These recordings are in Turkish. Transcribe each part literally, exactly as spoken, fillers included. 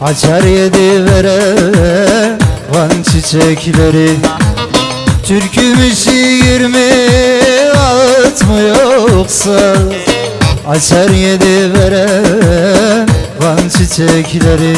Açar yedi vere van çiçekleri. Türkümü şiir mi ağıt mı yoksa, açar yedi vere van çiçekleri.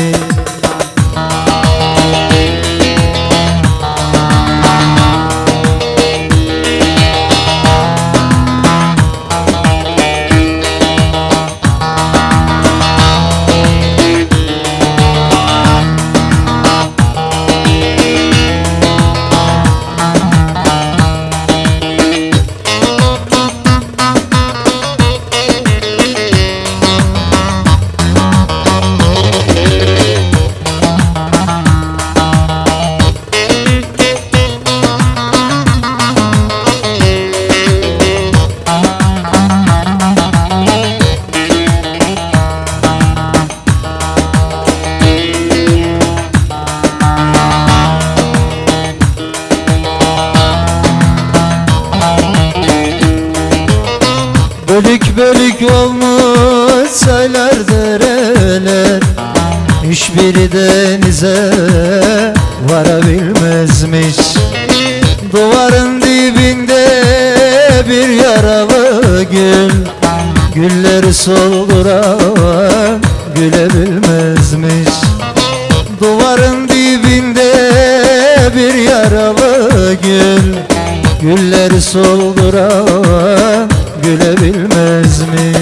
Bölük bölük olmuş çaylar dereler, Hiçbiri denize varabilmezmiş. duvarın dibinde bir yaralı gül, Gülleri solduran gülebilmezmiş. duvarın dibinde bir yaralı gül, Gülleri solduran gülebilmez mi?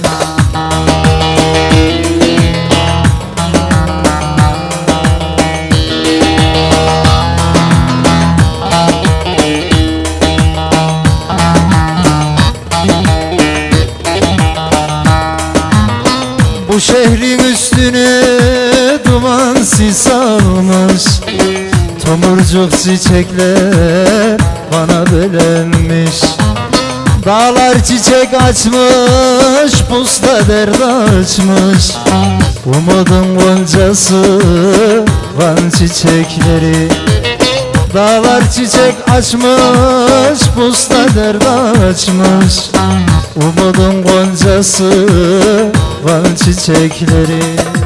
bu şehrin üstüne duman sis almış, Tomurcuk çiçekler bana belenmiş. dağlar çiçek açmış, pusta dert açmış. Umudun goncası van çiçekleri. Dağlar çiçek açmış, pusta dert açmış. Umudun goncası van çiçekleri.